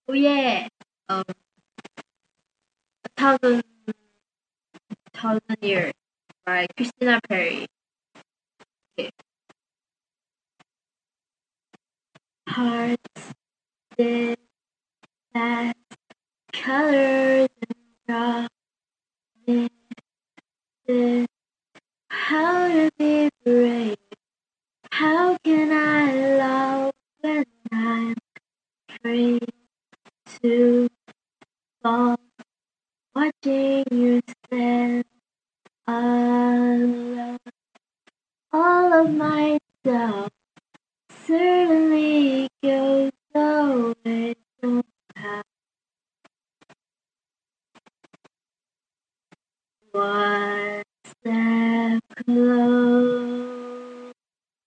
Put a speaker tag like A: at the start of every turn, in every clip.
A: Oh yeah, um, a thousand years by Christina Perry. Okay. Hearts did that colors and promises. How to be brave? How can I love when I'm afraid to fall? Watching you stand alone. All of my doubt certainly goes away somehow. One step closer.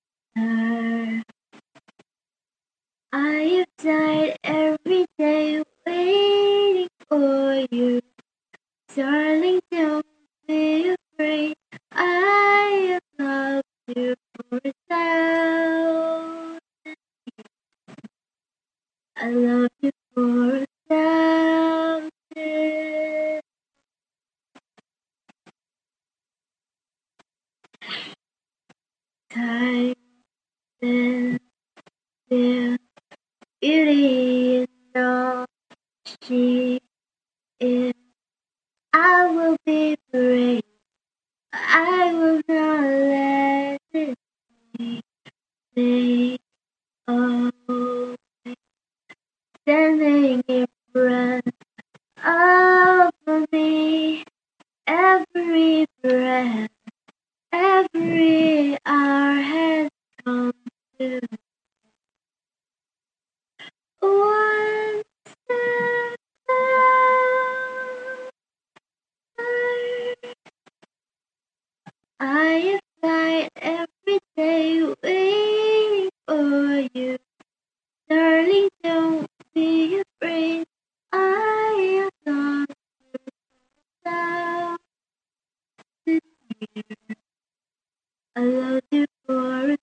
A: I have died every day waiting for you. Darling, don't be afraid. I have loved you for 1,000. I love you for 1,000. Time and still beauty in all she is. I will be brave. I will not let it take away. Standing in front of me, every breath, every hour has come to one step closer. I have died every day waiting for you. Darling, don't be afraid. I have loved you 1,000 years. I love you for